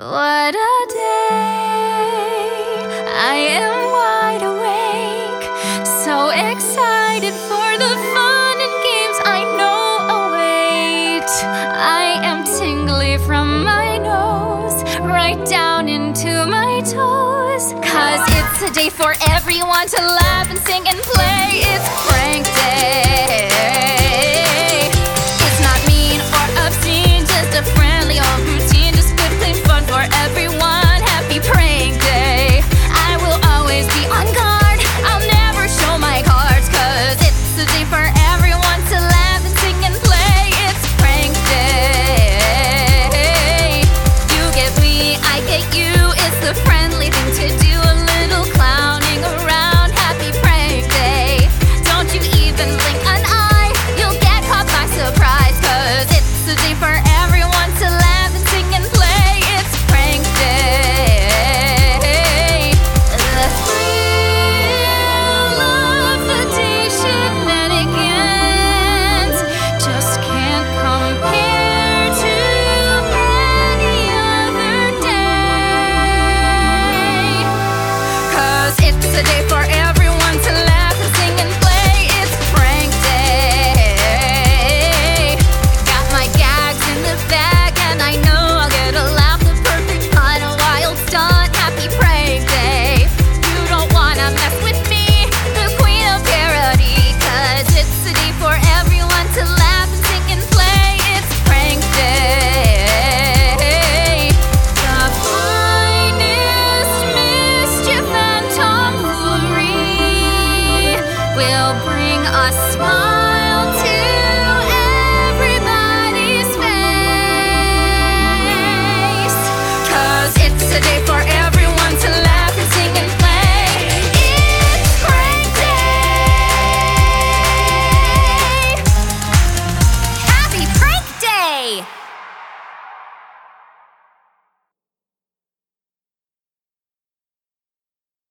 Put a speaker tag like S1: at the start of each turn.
S1: What a day! I am wide awake, so excited for the fun and games I know await. I am tingly from my nose right down into my toes, 'cause it's a day for everyone to laugh and sing and play. It's prank day.